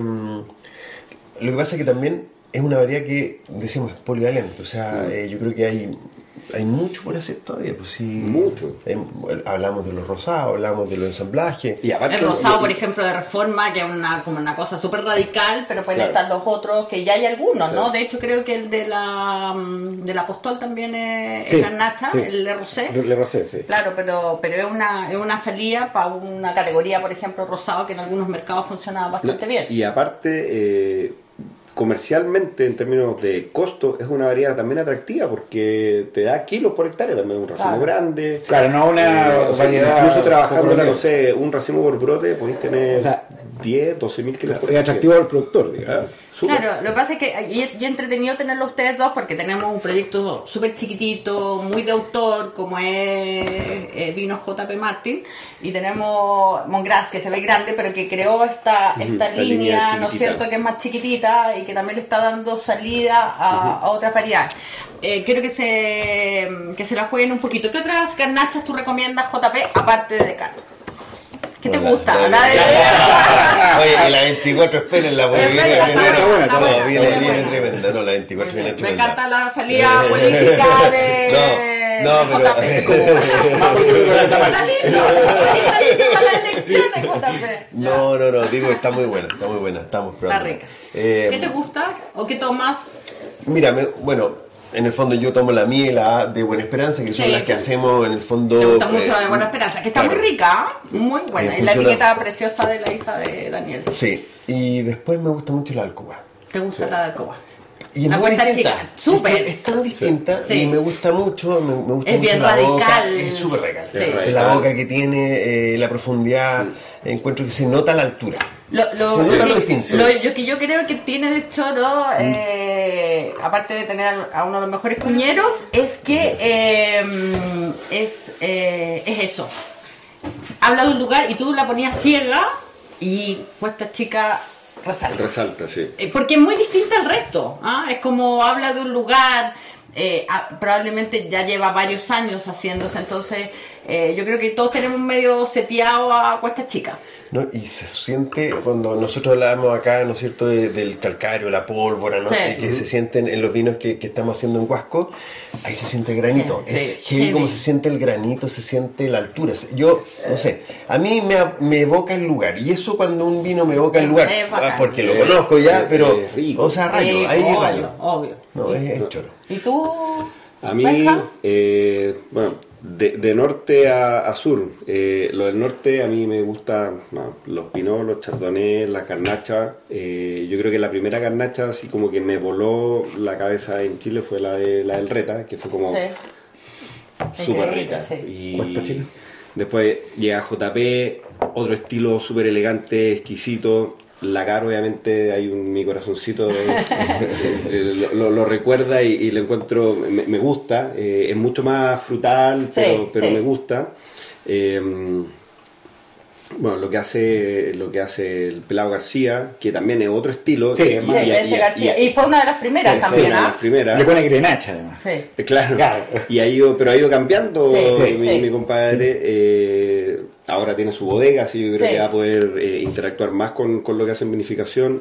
[SPEAKER 4] Lo que pasa es que también es una variedad que decimos es polivalente, o sea, yo creo que hay mucho por hacer todavía, pues sí.
[SPEAKER 5] Mucho.
[SPEAKER 4] Hablamos de los rosados, hablamos de los ensamblajes.
[SPEAKER 3] Y aparte, el rosado, por ejemplo, de Reforma, que es como una cosa súper radical, pero pueden estar los otros, que ya hay algunos, ¿no? De hecho, creo que el de la Apostol también es garnacha, el Le Rosé.
[SPEAKER 2] Le Rosé, sí.
[SPEAKER 3] Claro, pero es una salida para una categoría, por ejemplo, rosado, que en algunos mercados funciona bastante bien.
[SPEAKER 5] Y aparte, comercialmente, en términos de costo, es una variedad también atractiva porque te da kilos por hectárea, también un racimo grande.
[SPEAKER 2] Claro, no una variedad.
[SPEAKER 5] Incluso trabajando, no sé, un racimo por brote, podéis tener 10, 12.000 kilos por hectárea.
[SPEAKER 2] Es atractivo al productor, digamos.
[SPEAKER 3] Claro, lo que pasa es que y entretenido tenerlo ustedes dos porque tenemos un proyecto súper chiquitito, muy de autor, como es Vinos JP Martin, y tenemos Mongras, que se ve grande, pero que creó esta línea, ¿no es cierto?, que es más chiquitita y que también le está dando salida a otras variedades. Quiero que se la jueguen un poquito. ¿Qué otras garnachas tú recomiendas, JP, aparte de Carlos? ¿Qué te gusta?
[SPEAKER 4] Oye, la 24 espérenla, porque viene tremenda. No, la 24 viene tremenda.
[SPEAKER 3] Me encanta la salida política
[SPEAKER 4] No, pero-
[SPEAKER 3] JP.
[SPEAKER 2] Más porque me parece mal.
[SPEAKER 3] Está listo para las elecciones, JP.
[SPEAKER 4] No, digo, está muy buena, estamos
[SPEAKER 3] Está
[SPEAKER 4] probando.
[SPEAKER 3] rica. ¿Qué te gusta o qué tomas?
[SPEAKER 4] Mira, bueno, en el fondo yo tomo la miel de Buena Esperanza, que son
[SPEAKER 3] Sí.
[SPEAKER 4] las que hacemos en el fondo.
[SPEAKER 3] Me gusta mucho la de Buena Esperanza, que está
[SPEAKER 4] claro.
[SPEAKER 3] muy rica, muy buena. Y la
[SPEAKER 4] funciona.
[SPEAKER 3] etiqueta preciosa de la hija de Daniel.
[SPEAKER 4] Sí, y después me gusta mucho la alcoba.
[SPEAKER 3] ¿Te gusta la de Alcoba?
[SPEAKER 4] Y es
[SPEAKER 3] La
[SPEAKER 4] muy
[SPEAKER 3] cuenta
[SPEAKER 4] distinta.
[SPEAKER 3] chica, súper.
[SPEAKER 4] Es tan distinta
[SPEAKER 3] Sí.
[SPEAKER 4] y me gusta mucho, me gusta
[SPEAKER 3] Es
[SPEAKER 4] mucho
[SPEAKER 3] bien
[SPEAKER 4] la boca.
[SPEAKER 3] radical.
[SPEAKER 4] Es súper radical.
[SPEAKER 3] Sí.
[SPEAKER 5] Es
[SPEAKER 4] La boca que tiene, la profundidad, encuentro que se nota la altura.
[SPEAKER 3] Lo
[SPEAKER 4] Se nota lo distinto.
[SPEAKER 3] que yo creo que tiene de Choro, aparte de tener a uno de los mejores cuñeros, es que es eso. Habla de un lugar y tú la ponías ciega y Cuesta Chica resalta.
[SPEAKER 5] Resalta, sí.
[SPEAKER 3] Porque es muy distinta al resto. ¿Ah? Es como habla de un lugar, probablemente ya lleva varios años haciéndose, entonces yo creo que todos tenemos medio seteado a Cuesta Chica.
[SPEAKER 4] ¿No? Y se siente cuando nosotros hablamos acá, ¿no es cierto?, del calcario, la pólvora, ¿no?
[SPEAKER 3] Sí.
[SPEAKER 4] Que se sienten en los vinos que estamos haciendo en Huasco, ahí se siente el granito.
[SPEAKER 3] Sí,
[SPEAKER 4] Es
[SPEAKER 3] sí,
[SPEAKER 4] heavy
[SPEAKER 3] sí.
[SPEAKER 4] como se siente el granito, se siente la altura. Yo, no sé, a mí me evoca el lugar. Y eso cuando un vino me evoca el lugar,
[SPEAKER 3] Es bacán.
[SPEAKER 4] porque lo conozco ya, pero,
[SPEAKER 5] es rico.
[SPEAKER 4] o sea, rayo,
[SPEAKER 3] Sí,
[SPEAKER 4] ahí
[SPEAKER 3] obvio,
[SPEAKER 4] rayo.
[SPEAKER 3] obvio.
[SPEAKER 4] No, es choro.
[SPEAKER 3] ¿Y tú?
[SPEAKER 5] A mí,
[SPEAKER 3] Benja?
[SPEAKER 5] bueno, de norte a sur, lo del norte a mí me gusta los pinot, los chardonnay, las garnachas. Yo creo que la primera garnacha así como que me voló la cabeza en Chile fue la del Reta, que fue como
[SPEAKER 3] Sí.
[SPEAKER 5] súper
[SPEAKER 3] Increíble,
[SPEAKER 5] rica.
[SPEAKER 3] sí.
[SPEAKER 2] ¿Cuesta Chica?
[SPEAKER 5] Después llega JP, otro estilo súper elegante, exquisito. Lagar, obviamente, hay mi corazoncito lo recuerda y lo encuentro, me gusta. Es mucho más frutal, pero
[SPEAKER 3] sí.
[SPEAKER 5] me gusta. Bueno, lo que hace el Pelao García, que también es otro estilo.
[SPEAKER 2] Sí,
[SPEAKER 3] Sí, ese García. Y fue una de las primeras
[SPEAKER 5] fue
[SPEAKER 3] también,
[SPEAKER 5] una de
[SPEAKER 3] ¿ah?
[SPEAKER 5] las primeras.
[SPEAKER 2] Le pone grenacha además.
[SPEAKER 3] Sí.
[SPEAKER 5] Claro.
[SPEAKER 2] Claro.
[SPEAKER 5] Y pero ha ido cambiando
[SPEAKER 3] Sí,
[SPEAKER 5] mi,
[SPEAKER 3] sí.
[SPEAKER 5] mi compadre. Ahora tiene su bodega, así yo creo
[SPEAKER 3] Sí.
[SPEAKER 5] que va a poder interactuar más con lo que hace en vinificación.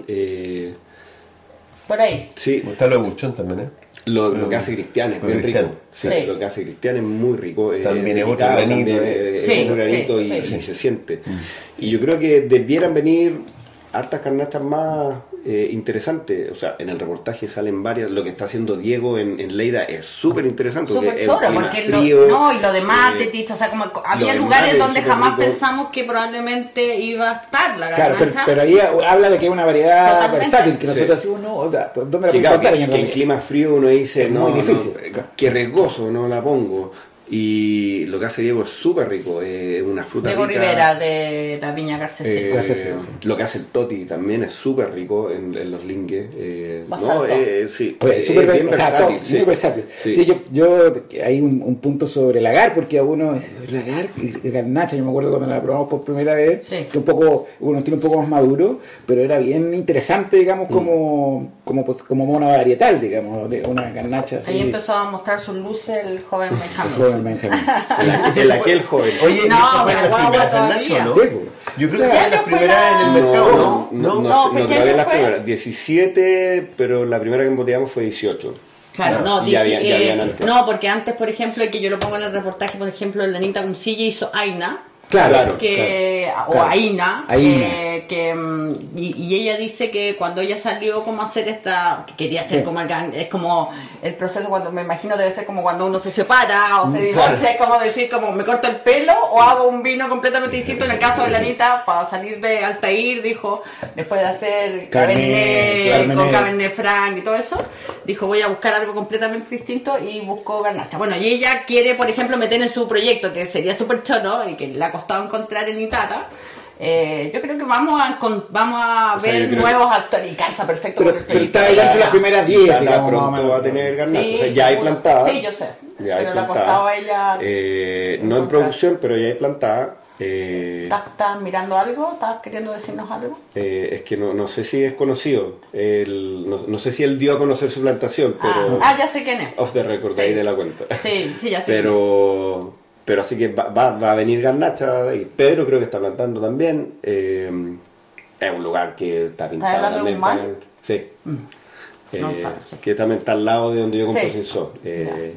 [SPEAKER 3] Por ahí.
[SPEAKER 5] Sí,
[SPEAKER 4] Está lo de Buchón también, ¿eh?
[SPEAKER 5] lo que hace Cristian es
[SPEAKER 4] Lo
[SPEAKER 5] bien
[SPEAKER 4] Cristian,
[SPEAKER 5] rico.
[SPEAKER 3] sí.
[SPEAKER 5] Sí, lo que hace Cristian es muy rico.
[SPEAKER 4] También es otro
[SPEAKER 5] delicado,
[SPEAKER 4] granito,
[SPEAKER 5] también
[SPEAKER 4] eh.
[SPEAKER 5] es
[SPEAKER 3] Sí,
[SPEAKER 5] otro granito
[SPEAKER 3] sí,
[SPEAKER 5] y
[SPEAKER 3] sí.
[SPEAKER 5] se siente. Y yo creo que debieran venir hartas carnachas más interesantes. O sea, en el reportaje salen varias. Lo que está haciendo Diego en Leida es súper interesante.
[SPEAKER 3] Súper
[SPEAKER 5] es un
[SPEAKER 3] choro,
[SPEAKER 5] clima
[SPEAKER 3] porque
[SPEAKER 5] frío,
[SPEAKER 3] y lo de Mate, o sea, como había
[SPEAKER 5] de
[SPEAKER 3] lugares
[SPEAKER 5] Mate,
[SPEAKER 3] donde
[SPEAKER 5] súper
[SPEAKER 3] jamás
[SPEAKER 5] rico.
[SPEAKER 3] pensamos que probablemente iba a estar la
[SPEAKER 2] Claro,
[SPEAKER 3] garnacha.
[SPEAKER 2] pero ahí habla de que es una variedad
[SPEAKER 3] Totalmente.
[SPEAKER 2] versátil, que
[SPEAKER 5] Sí.
[SPEAKER 2] nosotros decimos, no, ¿dónde la
[SPEAKER 5] Que,
[SPEAKER 2] podemos
[SPEAKER 5] claro,
[SPEAKER 2] encontrar?
[SPEAKER 5] que
[SPEAKER 2] Y
[SPEAKER 5] en
[SPEAKER 2] realidad-
[SPEAKER 5] clima frío uno dice,
[SPEAKER 2] Es
[SPEAKER 5] no,
[SPEAKER 2] muy difícil.
[SPEAKER 5] qué riesgoso, no la pongo. Y lo que hace Diego es súper rico, es una fruta
[SPEAKER 3] Diego
[SPEAKER 5] rica.
[SPEAKER 3] Rivera de la Viña Garcés.
[SPEAKER 2] Garcés, sí.
[SPEAKER 5] Lo que hace el Toti también es súper rico en los lingues.
[SPEAKER 3] Basalto.
[SPEAKER 5] Sí,
[SPEAKER 2] Oye,
[SPEAKER 5] es
[SPEAKER 2] súper
[SPEAKER 5] bien
[SPEAKER 2] o sea,
[SPEAKER 5] versátil.
[SPEAKER 2] todo, muy versátil.
[SPEAKER 5] Sí.
[SPEAKER 2] Sí, yo hay un punto sobre Lagar, porque a uno dice, Lagar y Garnacha, yo me acuerdo cuando la probamos por primera vez,
[SPEAKER 3] Sí.
[SPEAKER 2] que un estilo un poco más maduro, pero era bien interesante, digamos, como una varietal, digamos, de una Garnacha así.
[SPEAKER 3] Ahí empezó a mostrar sus luces el joven
[SPEAKER 2] El
[SPEAKER 3] Benjamín.
[SPEAKER 2] joven Benjamín.
[SPEAKER 5] El aquel joven.
[SPEAKER 4] Oye,
[SPEAKER 3] No,
[SPEAKER 4] ¿esa fue de las
[SPEAKER 3] guagua
[SPEAKER 4] primeras
[SPEAKER 3] todavía.
[SPEAKER 4] garnachas, ¿no?
[SPEAKER 2] Sí, pues.
[SPEAKER 4] Yo creo
[SPEAKER 2] O sea,
[SPEAKER 4] que fue de
[SPEAKER 3] ya
[SPEAKER 4] las
[SPEAKER 3] fue
[SPEAKER 4] primeras
[SPEAKER 3] la-
[SPEAKER 4] en el mercado, ¿no?
[SPEAKER 3] No, ¿pero qué
[SPEAKER 5] todavía
[SPEAKER 3] año
[SPEAKER 5] las
[SPEAKER 3] fue?
[SPEAKER 5] primeras. 17, pero la primera que embotellamos fue 18.
[SPEAKER 3] Claro, no,
[SPEAKER 5] Y ya
[SPEAKER 3] dice,
[SPEAKER 5] habían antes.
[SPEAKER 3] no, porque antes, por ejemplo, que yo lo pongo en el reportaje, por ejemplo, Lenita Cuncilla hizo Aina,
[SPEAKER 2] Claro.
[SPEAKER 3] o
[SPEAKER 2] claro.
[SPEAKER 3] Aina,
[SPEAKER 2] Aina.
[SPEAKER 3] y ella dice que cuando ella salió como a hacer que quería ser
[SPEAKER 2] Sí.
[SPEAKER 3] como es como el proceso cuando me imagino debe ser como cuando uno se separa o se divorcia, es como decir como me corto el pelo o hago un vino completamente distinto. En el caso de la Anita, para salir de Altair, dijo, después de hacer Cabernet con Cabernet Franc y todo eso, dijo voy a buscar algo completamente distinto y buscó Garnacha. Bueno, y ella quiere, por ejemplo, meter en su proyecto, que sería súper choro y que le ha costado encontrar en Itata. Yo creo que vamos a
[SPEAKER 5] O sea,
[SPEAKER 3] ver
[SPEAKER 5] yo creo
[SPEAKER 3] nuevos actores y calza perfecto con el
[SPEAKER 2] Pero
[SPEAKER 3] proyecto
[SPEAKER 2] está
[SPEAKER 3] de
[SPEAKER 2] dentro de
[SPEAKER 3] ella.
[SPEAKER 2] las primeras 10,
[SPEAKER 5] Tata
[SPEAKER 2] digamos, más o
[SPEAKER 5] pronto
[SPEAKER 2] menos.
[SPEAKER 5] va a tener garnacha.
[SPEAKER 3] Sí,
[SPEAKER 5] O sea, ya hay
[SPEAKER 3] seguro.
[SPEAKER 5] plantada.
[SPEAKER 3] Sí, yo sé.
[SPEAKER 5] Ya hay
[SPEAKER 3] Pero le ha
[SPEAKER 5] plantada.
[SPEAKER 3] costado a ella
[SPEAKER 5] no en
[SPEAKER 3] encontrar.
[SPEAKER 5] producción, pero ya hay plantada.
[SPEAKER 3] ¿Estás mirando algo? ¿Estás queriendo decirnos algo?
[SPEAKER 5] Es que no sé si es conocido. No sé si él dio a conocer su plantación, pero
[SPEAKER 3] Ya sé quién es.
[SPEAKER 5] off the record,
[SPEAKER 3] Sí.
[SPEAKER 5] ahí de la cuenta.
[SPEAKER 3] Sí, ya sé quién es.
[SPEAKER 5] Pero así que va a venir garnacha. Y Pedro creo que está plantando también. Es un lugar que está pintado
[SPEAKER 3] hablando de
[SPEAKER 5] también.
[SPEAKER 3] Guzmán?
[SPEAKER 5] Sí.
[SPEAKER 3] No sabes, sí.
[SPEAKER 5] Que también está al lado de donde yo compro
[SPEAKER 3] Sí.
[SPEAKER 5] Cinzó.
[SPEAKER 3] Ya.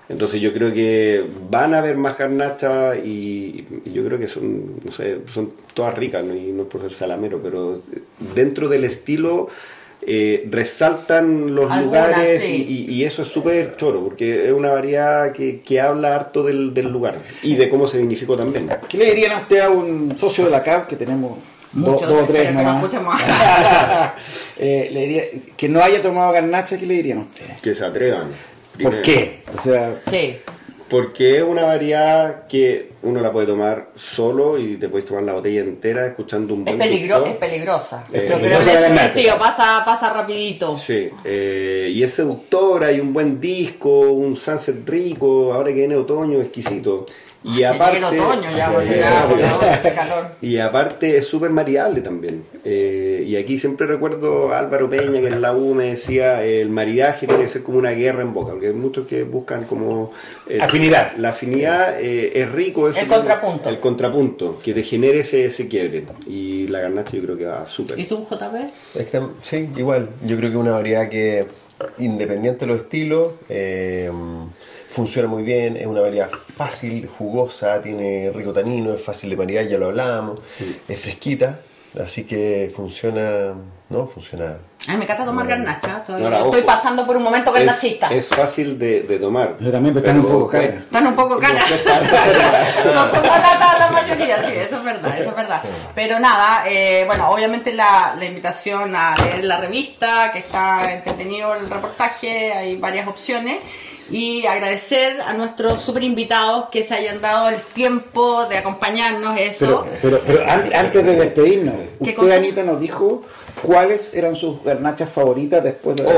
[SPEAKER 5] Entonces yo creo que van a haber más garnachas y yo creo que son, no sé, son todas ricas, ¿no? Y no es por ser salamero, pero dentro del estilo resaltan los
[SPEAKER 3] Algunas,
[SPEAKER 5] lugares
[SPEAKER 3] sí.
[SPEAKER 5] y eso es súper choro, porque es una variedad que habla harto del lugar y de cómo se vinificó también.
[SPEAKER 2] ¿Qué le dirían a usted a un socio de la CAF que tenemos dos o tres
[SPEAKER 3] espero que no
[SPEAKER 2] nomás?
[SPEAKER 3] escuchemos.
[SPEAKER 2] Le diría, que no haya tomado garnacha, ¿qué le dirían a usted?
[SPEAKER 5] Que se atrevan.
[SPEAKER 2] ¿Por
[SPEAKER 5] primero.
[SPEAKER 2] qué? O sea,
[SPEAKER 3] Sí.
[SPEAKER 5] Porque es una variedad que uno la puede tomar solo y te puedes tomar la botella entera escuchando un buen
[SPEAKER 3] Es
[SPEAKER 5] disco.
[SPEAKER 3] peligrosa.
[SPEAKER 5] Es
[SPEAKER 3] Pero
[SPEAKER 2] peligrosa
[SPEAKER 3] en
[SPEAKER 2] la
[SPEAKER 3] ese
[SPEAKER 2] garnacha.
[SPEAKER 3] sentido, pasa rapidito.
[SPEAKER 5] Sí, y es seductora, y un buen disco, un sunset rico, ahora que viene otoño, exquisito. Y aparte,
[SPEAKER 3] El otoño ya,
[SPEAKER 5] Sí,
[SPEAKER 3] porque ya, por favor, este calor.
[SPEAKER 5] y aparte es súper mariable también. Y aquí siempre recuerdo a Álvaro Peña, que en la U me decía, el maridaje tiene que ser como una guerra en boca, porque hay muchos que buscan como...
[SPEAKER 2] Afinidad.
[SPEAKER 5] La afinidad es rico.
[SPEAKER 3] El contrapunto.
[SPEAKER 5] El contrapunto, que te genere ese quiebre. Y la garnacha yo creo que va súper.
[SPEAKER 3] ¿Y tú, JP?
[SPEAKER 4] Sí, igual. Yo creo que es una variedad que, independiente de los estilos, funciona muy bien. Es una variedad fácil, jugosa, tiene rico tanino, es fácil de maridar, ya lo hablábamos, es fresquita, así que funciona, ¿no? Funciona.
[SPEAKER 3] A mí me encanta tomar garnacha.
[SPEAKER 5] Ahora,
[SPEAKER 3] Estoy
[SPEAKER 5] ojo,
[SPEAKER 3] pasando por un momento garnachista.
[SPEAKER 5] Es fácil de tomar.
[SPEAKER 2] yo también, pero están un poco caras.
[SPEAKER 3] Están un poco caras. No son baratas la mayoría, sí, eso es verdad. Pero nada, bueno, obviamente la invitación a leer la revista, que está entretenido el reportaje, hay varias opciones. Y agradecer a nuestros super invitados que se hayan dado el tiempo de acompañarnos, eso.
[SPEAKER 2] Pero antes de despedirnos,
[SPEAKER 3] ¿Qué
[SPEAKER 2] usted,
[SPEAKER 3] cosa?
[SPEAKER 2] Anita, nos dijo cuáles eran sus garnachas favoritas después de...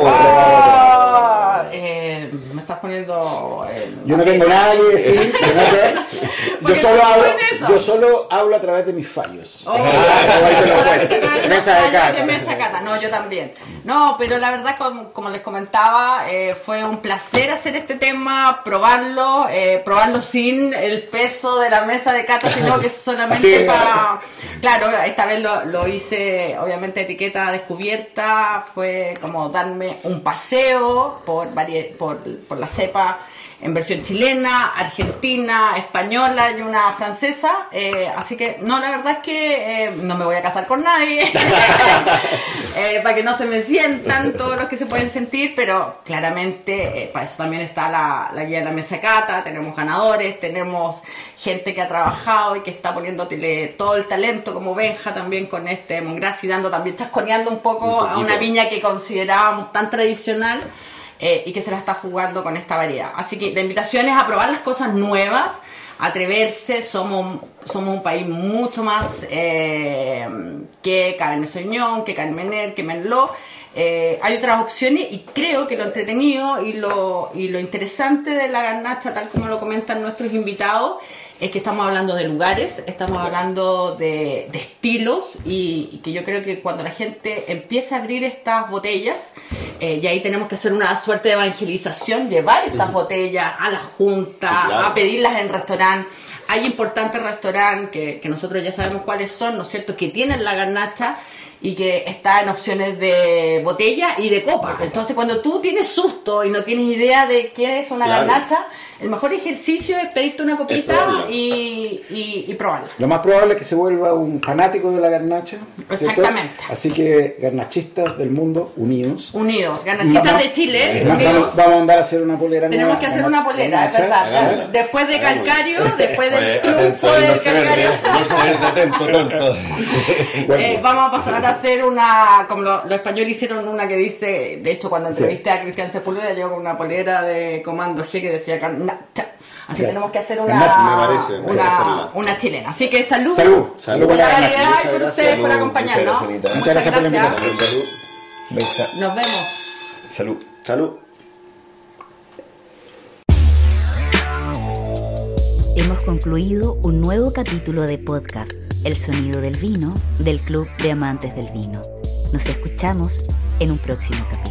[SPEAKER 3] Me estás poniendo...
[SPEAKER 2] Yo no tengo nada que decir,
[SPEAKER 3] ¿Por qué estás en eso?
[SPEAKER 2] yo solo hablo a través de mis fallos.
[SPEAKER 3] Oh,
[SPEAKER 2] Mesa de cata.
[SPEAKER 3] Mesa de cata. No, yo también. No, pero la verdad, como les comentaba, fue un placer hacer este tema, probarlo sin el peso de la mesa de cata, sino que solamente
[SPEAKER 2] Así,
[SPEAKER 3] para... Claro, esta vez lo hice, obviamente, etiqueta descubierta, fue como darme un paseo por la cepa en versión chilena, argentina, española y una francesa, así que no, la verdad es que no me voy a casar con nadie para que no se me sientan todos los que se pueden sentir, pero claramente para eso también está la guía de la mesa de cata, tenemos ganadores, tenemos gente que ha trabajado y que está poniendo todo el talento, como Benja también con este Mongrassi, dando también, chasconeando un poco a una viña que considerábamos tan tradicional. Y que se la está jugando con esta variedad. Así que la invitación es a probar las cosas nuevas, atreverse. Somos un país mucho más que Cabernet Sauvignon, que Carmener, que Merlot. Hay otras opciones y creo que lo entretenido y lo interesante de la garnacha, tal como lo comentan nuestros invitados, es que estamos hablando de lugares, estamos hablando de estilos y que yo creo que cuando la gente empieza a abrir estas botellas, y ahí tenemos que hacer una suerte de evangelización, llevar estas botellas a la junta,
[SPEAKER 5] Sí, claro.
[SPEAKER 3] a pedirlas en restaurante. Hay importantes restaurantes que nosotros ya sabemos cuáles son, ¿no es cierto?, que tienen la garnacha y que está en opciones de botella y de copa. Entonces, cuando tú tienes susto y no tienes idea de qué es una
[SPEAKER 5] Claro.
[SPEAKER 3] garnacha, el mejor ejercicio es pedirte una copita
[SPEAKER 5] probarla.
[SPEAKER 3] y probarla.
[SPEAKER 2] Lo más probable es que se vuelva un fanático de la garnacha. ¿cierto?
[SPEAKER 3] Exactamente.
[SPEAKER 2] Así que garnachistas del mundo, unidos.
[SPEAKER 3] Unidos, garnachistas de Chile,
[SPEAKER 2] Vamos
[SPEAKER 3] unidos.
[SPEAKER 2] a mandar a hacer una polera
[SPEAKER 3] Tenemos
[SPEAKER 2] nueva,
[SPEAKER 3] que hacer una polera, es
[SPEAKER 2] garnacha.
[SPEAKER 3] verdad.
[SPEAKER 5] hagámosla.
[SPEAKER 3] Después de
[SPEAKER 5] Hagámosla.
[SPEAKER 3] Calcario, después del
[SPEAKER 4] Oye,
[SPEAKER 3] triunfo
[SPEAKER 4] atento,
[SPEAKER 3] del
[SPEAKER 4] norte verde,
[SPEAKER 3] Calcario.
[SPEAKER 4] norte verde, atento, tonto.
[SPEAKER 3] Vamos a pasar a hacer una, como los españoles hicieron una que dice, de hecho cuando entrevisté a Cristian Sepúlveda llegó con una polera de Comando G que decía garnacha. Así que
[SPEAKER 2] Ya.
[SPEAKER 3] tenemos que hacer
[SPEAKER 2] Garnacha,
[SPEAKER 5] me parece, hay que hacerla.
[SPEAKER 3] una chilena. Así que salud,
[SPEAKER 2] Salud.
[SPEAKER 5] Salud
[SPEAKER 3] por la
[SPEAKER 2] por la
[SPEAKER 3] variedad
[SPEAKER 5] garnacha.
[SPEAKER 3] y por
[SPEAKER 5] Muchas
[SPEAKER 3] ustedes por
[SPEAKER 5] gracias.
[SPEAKER 3] acompañarnos.
[SPEAKER 4] Muchas gracias,
[SPEAKER 2] Muchas gracias por la invitación.
[SPEAKER 5] Salud.
[SPEAKER 4] Benja,
[SPEAKER 3] Nos vemos.
[SPEAKER 4] salud.
[SPEAKER 5] Salud.
[SPEAKER 1] Hemos concluido un nuevo capítulo de podcast, El sonido del vino, del Club de Amantes del Vino. Nos escuchamos en un próximo capítulo.